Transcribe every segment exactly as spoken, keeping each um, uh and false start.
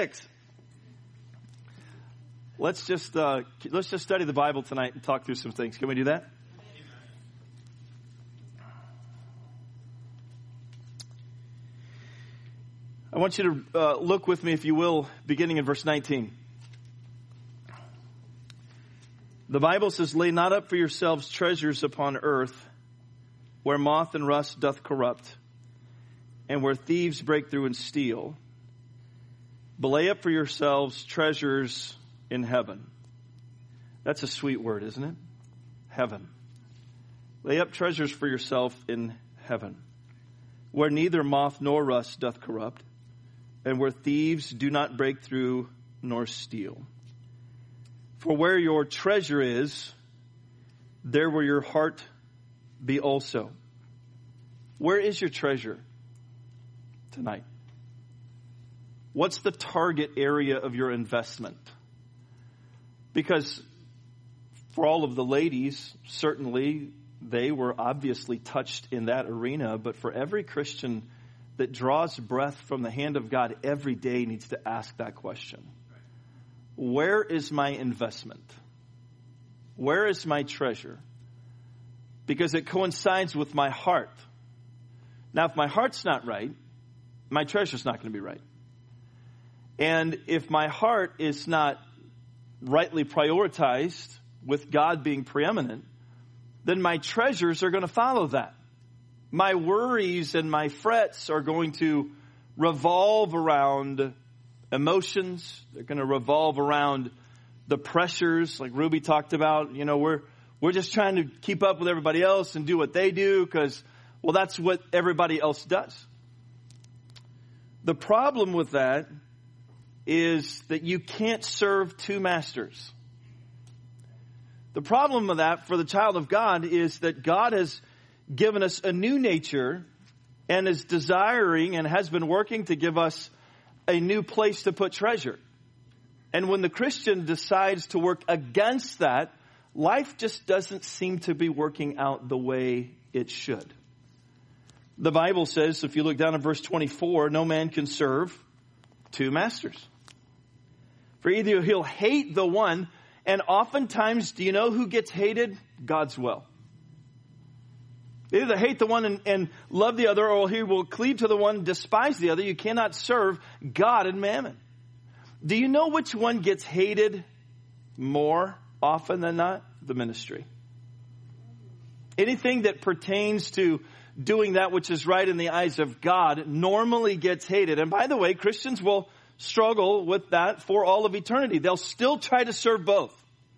six. Let's just uh, let's just study the Bible tonight and talk through some things. Can we do that? I want you to uh, look with me, if you will, beginning in verse nineteen. The Bible says, "Lay not up for yourselves treasures upon earth, where moth and rust doth corrupt, and where thieves break through and steal. But lay up for yourselves treasures in heaven." That's a sweet word, isn't it? Heaven. Lay up treasures for yourself in heaven, where neither moth nor rust doth corrupt, and where thieves do not break through nor steal. For where your treasure is, there will your heart be also. Where is your treasure tonight? What's the target area of your investment? Because for all of the ladies, certainly they were obviously touched in that arena. But for every Christian that draws breath from the hand of God every day needs to ask that question. Where is my investment? Where is my treasure? Because it coincides with my heart. Now, if my heart's not right, my treasure's not going to be right. And if my heart is not rightly prioritized, with God being preeminent, then my treasures are going to follow that. My worries and my frets are going to revolve around emotions. They're going to revolve around the pressures, like Ruby talked about. You know, we're we're just trying to keep up with everybody else and do what they do because, well, that's what everybody else does. The problem with that is that you can't serve two masters. The problem with that for the child of God is that God has given us a new nature and is desiring and has been working to give us a new place to put treasure. And when the Christian decides to work against that, life just doesn't seem to be working out the way it should. The Bible says, if you look down at verse twenty-four, no man can serve two masters. For either he'll hate the one, and oftentimes, do you know who gets hated? God's will. Either hate the one and, and love the other, or he will cleave to the one, despise the other. You cannot serve God and mammon. Do you know which one gets hated more often than not? The ministry. Anything that pertains to doing that which is right in the eyes of God normally gets hated. And by the way, Christians will struggle with that for all of eternity. They'll still try to serve both.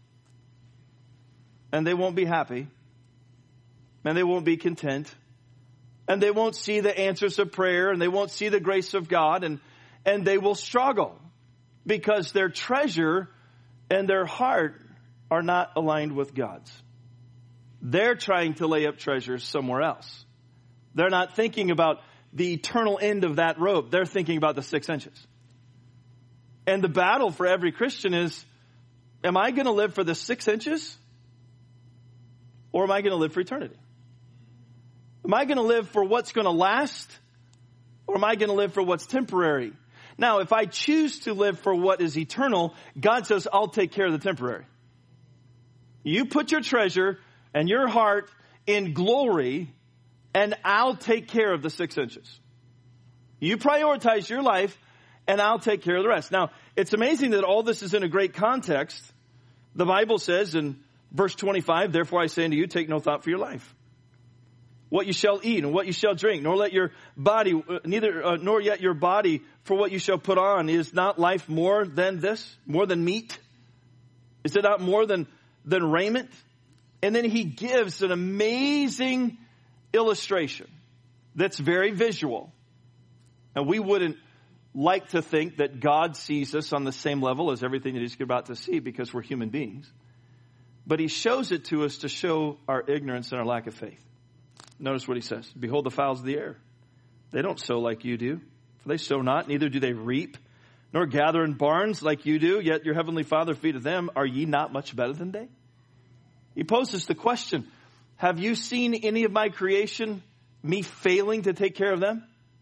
And they won't be happy. And they won't be content. And they won't see the answers of prayer. And they won't see the grace of God. And, and they will struggle because their treasure and their heart are not aligned with God's. They're trying to lay up treasures somewhere else. They're not thinking about the eternal end of that rope. They're thinking about the six inches. And the battle for every Christian is, am I going to live for the six inches? Or am I going to live for eternity? Am I going to live for what's going to last? Or am I going to live for what's temporary? Now, if I choose to live for what is eternal, God says, I'll take care of the temporary. You put your treasure and your heart in glory, and I'll take care of the six inches. You prioritize your life, and I'll take care of the rest. Now, it's amazing that all this is in a great context. The Bible says in verse twenty-five, therefore I say unto you, take no thought for your life, what you shall eat and what you shall drink, nor let your body, neither, uh, nor yet your body for what you shall put on. Is not life more than this, more than meat? Is it not more than, than raiment? And then he gives an amazing illustration that's very visual. And we wouldn't like to think that God sees us on the same level as everything that he's about to see because we're human beings. But he shows it to us to show our ignorance and our lack of faith. Notice what he says. Behold the fowls of the air. They don't sow like you do. For they sow not, neither do they reap, nor gather in barns like you do. Yet your heavenly Father feedeth them. Are ye not much better than they? He poses the question, have you seen any of my creation, me failing to take care of them?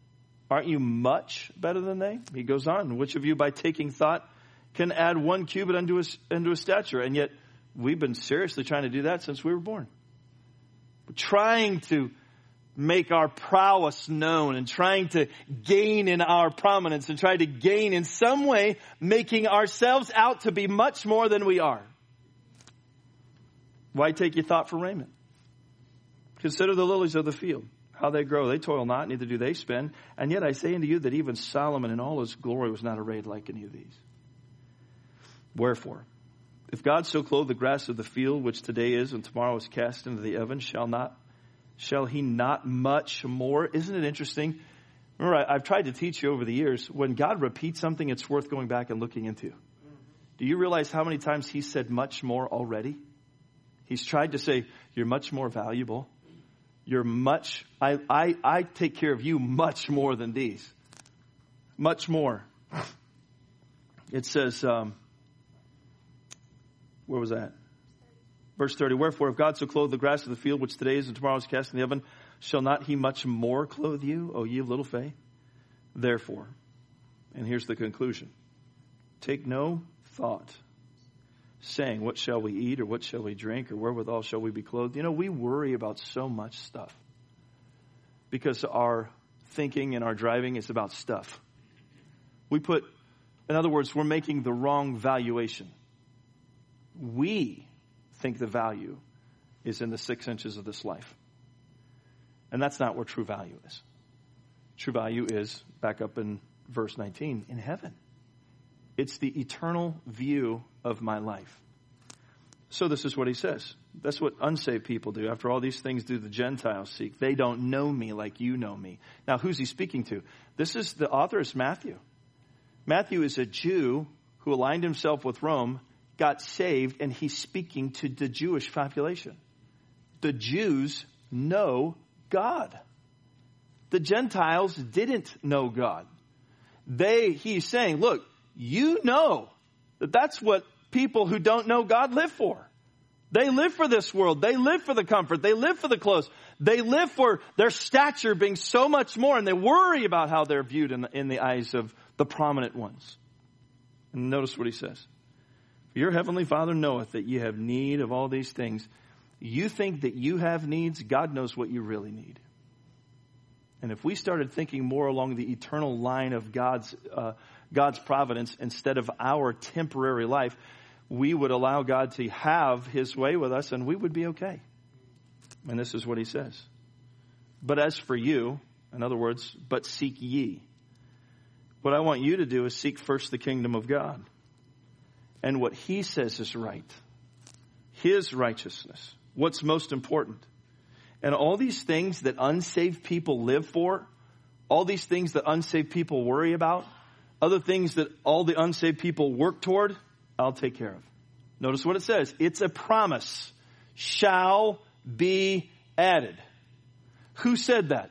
Aren't you much better than they? He goes on, which of you by taking thought can add one cubit unto his, into his stature? And yet we've been seriously trying to do that since we were born. We're trying to make our prowess known and trying to gain in our prominence and try to gain in some way, making ourselves out to be much more than we are. Why take your thought for raiment? Consider the lilies of the field, how they grow. They toil not, neither do they spin. And yet I say unto you that even Solomon in all his glory was not arrayed like any of these. Wherefore, if God so clothe the grass of the field, which today is and tomorrow is cast into the oven, shall not, shall he not much more? Isn't it interesting? Remember, I, I've tried to teach you over the years, when God repeats something, it's worth going back and looking into. Do you realize how many times he said much more already? He's tried to say, you're much more valuable. You're much, I, I, I take care of you much more than these. Much more. It says, um, where was that? Verse thirty, wherefore if God so clothe the grass of the field, which today is and tomorrow is cast in the oven, shall not he much more clothe you, O ye of little faith? Therefore, and here's the conclusion, take no thought, saying, what shall we eat, or what shall we drink, or wherewithal shall we be clothed? You know, we worry about so much stuff because our thinking and our driving is about stuff. We put, in other words, we're making the wrong valuation. We think the value is in the six inches of this life. And that's not where true value is. True value is, back up in verse nineteen, in heaven. It's the eternal view of my life. So this is what he says. That's what unsaved people do. After all these things do the Gentiles seek. They don't know me like you know me. Now, who's he speaking to? This is, the author is Matthew. Matthew is a Jew who aligned himself with Rome, got saved, and he's speaking to the Jewish population. The Jews know God. The Gentiles didn't know God. They, he's saying, look, you know that that's what people who don't know God live for. They live for this world. They live for the comfort. They live for the clothes. They live for their stature being so much more, and they worry about how they're viewed in the, in the eyes of the prominent ones. And notice what he says. Your heavenly Father knoweth that you have need of all these things. You think that you have needs. God knows what you really need. And if we started thinking more along the eternal line of God's uh, God's providence instead of our temporary life, we would allow God to have his way with us, and we would be okay. And this is what he says. But as for you, in other words, but seek ye. What I want you to do is seek first the kingdom of God. And what he says is right. His righteousness. What's most important. And all these things that unsaved people live for, all these things that unsaved people worry about, other things that all the unsaved people work toward, I'll take care of. Notice what it says. It's a promise. Shall be added. Who said that?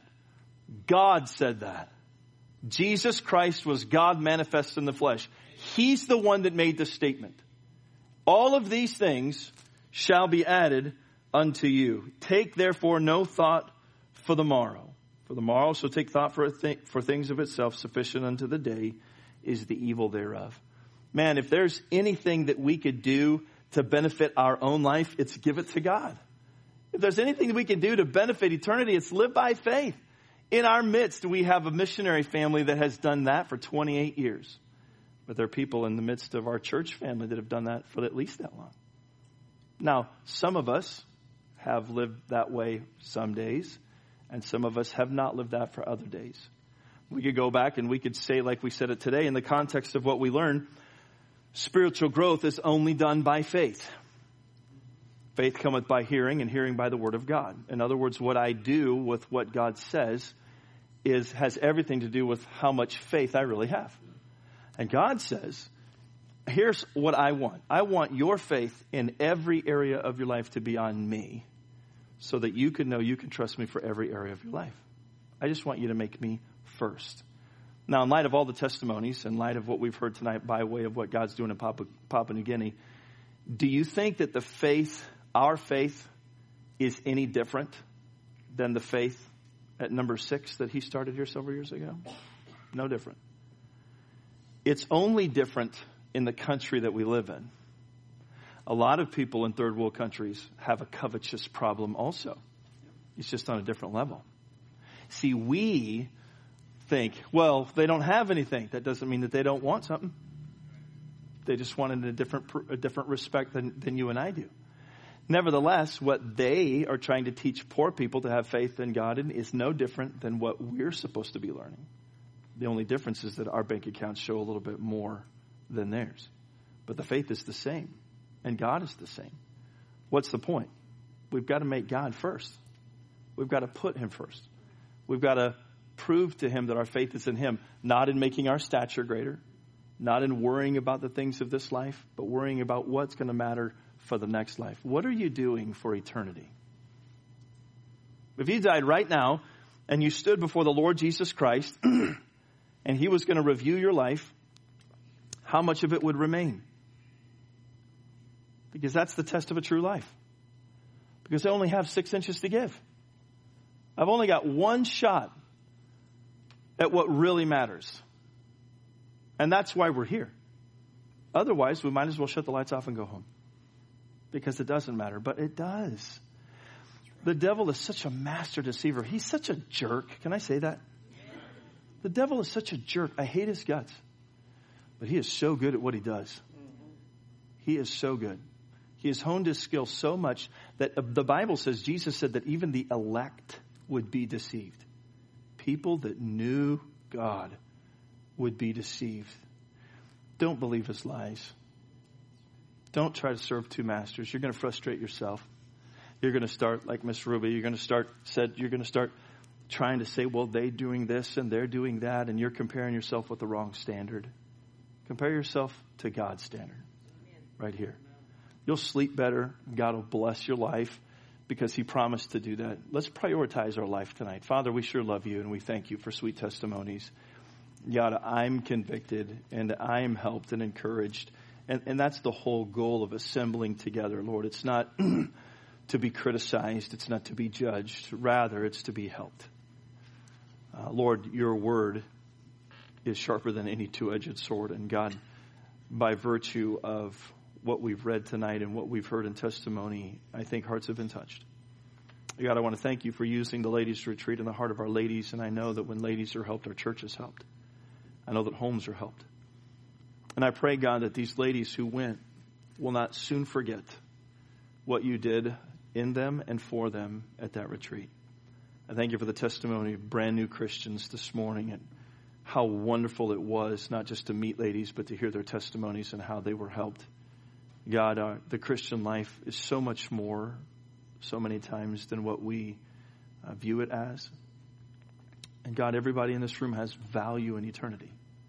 God said that. Jesus Christ was God manifest in the flesh. He's the one that made the statement. All of these things shall be added unto you. Take therefore no thought for the morrow. For the morrow shall take thought for, a th- for things of itself. Sufficient unto the day is the evil thereof. Man, if there's anything that we could do to benefit our own life, it's give it to God. If there's anything that we can do to benefit eternity, it's live by faith. In our midst, we have a missionary family that has done that for twenty-eight years. But there are people in the midst of our church family that have done that for at least that long. Now, some of us have lived that way some days, and some of us have not lived that for other days. We could go back and we could say, like we said it today, in the context of what we learned, spiritual growth is only done by faith. Faith cometh by hearing, and hearing by the word of God. In other words, what I do with what God says is has everything to do with how much faith I really have. And God says, here's what I want. I want your faith in every area of your life to be on me, so that you can know you can trust me for every area of your life. I just want you to make me first. Now, in light of all the testimonies, in light of what we've heard tonight by way of what God's doing in Papua, Papua New Guinea, do you think that the faith, our faith, is any different than the faith at number six that he started here several years ago? No different. It's only different in the country that we live in. A lot of people in third world countries have a covetous problem also. It's just on a different level. See, we think, well, they don't have anything. That doesn't mean that they don't want something. They just want it in a different, a different respect than, than you and I do. Nevertheless, what they are trying to teach poor people to have faith in God in is no different than what we're supposed to be learning. The only difference is that our bank accounts show a little bit more than theirs. But the faith is the same, and God is the same. What's the point? We've got to make God first. We've got to put him first. We've got to prove to him that our faith is in him, not in making our stature greater, not in worrying about the things of this life, but worrying about what's going to matter for the next life. What are you doing for eternity? If you died right now and you stood before the Lord Jesus Christ and he was going to review your life, how much of it would remain? Because that's the test of a true life. Because I only have six inches to give. I've only got one shot at what really matters. And that's why we're here. Otherwise, we might as well shut the lights off and go home. Because it doesn't matter. But it does. The devil is such a master deceiver. He's such a jerk. Can I say that? The devil is such a jerk. I hate his guts. But he is so good at what he does. He is so good. He has honed his skill so much that the Bible says, Jesus said that even the elect would be deceived. People that knew God would be deceived. Don't believe his lies. Don't try to serve two masters. You're going to frustrate yourself. You're going to start like Miss Ruby. You're going to start said. You're going to start trying to say, well, they're doing this and they're doing that, and you're comparing yourself with the wrong standard. Compare yourself to God's standard, right here. You'll sleep better. God will bless your life because he promised to do that. Let's prioritize our life tonight. Father, we sure love you and we thank you for sweet testimonies. God, I'm convicted and I am helped and encouraged. And, and that's the whole goal of assembling together, Lord. It's not to be criticized. It's not to be judged. Rather, it's to be helped. Uh, Lord, your word is sharper than any two-edged sword. And God, by virtue of what we've read tonight and what we've heard in testimony, I think hearts have been touched. God, I want to thank you for using the ladies' retreat in the heart of our ladies. And I know that when ladies are helped, our church is helped. I know that homes are helped. And I pray, God, that these ladies who went will not soon forget what you did in them and for them at that retreat. I thank you for the testimony of brand new Christians this morning and how wonderful it was not just to meet ladies, but to hear their testimonies and how they were helped. God, uh, the Christian life is so much more, so many times, than what we uh, view it as. And God, everybody in this room has value in eternity.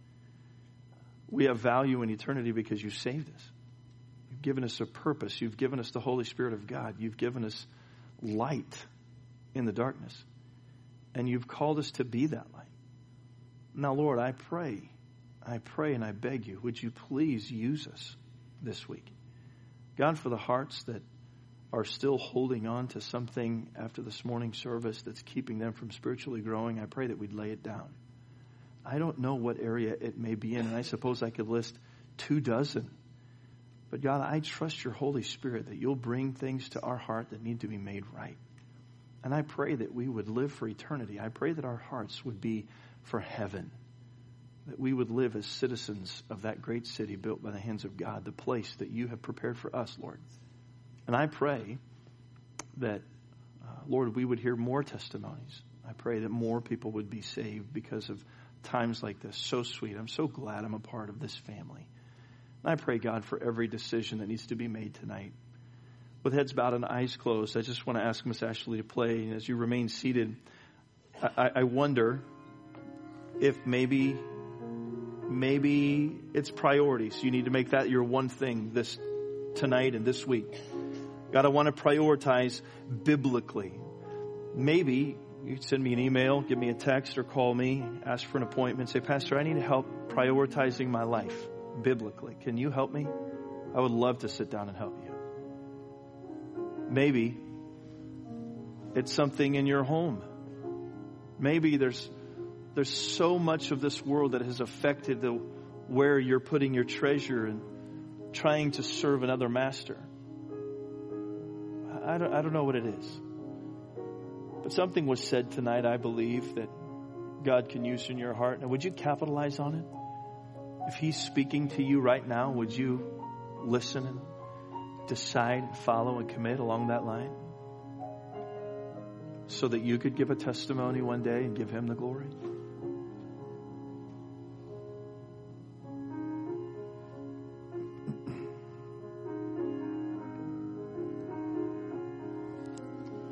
We have value in eternity because you saved us. You've given us a purpose. You've given us the Holy Spirit of God. You've given us light in the darkness. And you've called us to be that light. Now, Lord, I pray, I pray and I beg you, would you please use us this week? God, for the hearts that are still holding on to something after this morning service that's keeping them from spiritually growing, I pray that we'd lay it down. I don't know what area it may be in, and I suppose I could list two dozen. But God, I trust your Holy Spirit that you'll bring things to our heart that need to be made right. And I pray that we would live for eternity. I pray that our hearts would be for heaven. That we would live as citizens of that great city built by the hands of God, the place that you have prepared for us, Lord. And I pray that, uh, Lord, we would hear more testimonies. I pray that more people would be saved because of times like this. So sweet. I'm so glad I'm a part of this family. And I pray, God, for every decision that needs to be made tonight. With heads bowed and eyes closed, I just want to ask Miss Ashley to play. And as you remain seated, I, I wonder if maybe... Maybe it's priorities. You need to make that your one thing this tonight and this week. God, I want to prioritize biblically. Maybe you send me an email, give me a text, or call me, ask for an appointment. Say, Pastor, I need help prioritizing my life biblically. Can you help me? I would love to sit down and help you. Maybe it's something in your home. Maybe there's there's so much of this world that has affected the where you're putting your treasure and trying to serve another master. I don't, I don't know what it is. But something was said tonight, I believe, that God can use in your heart. And would you capitalize on it? If He's speaking to you right now, would you listen and decide, follow, and commit along that line? So that you could give a testimony one day and give Him the glory?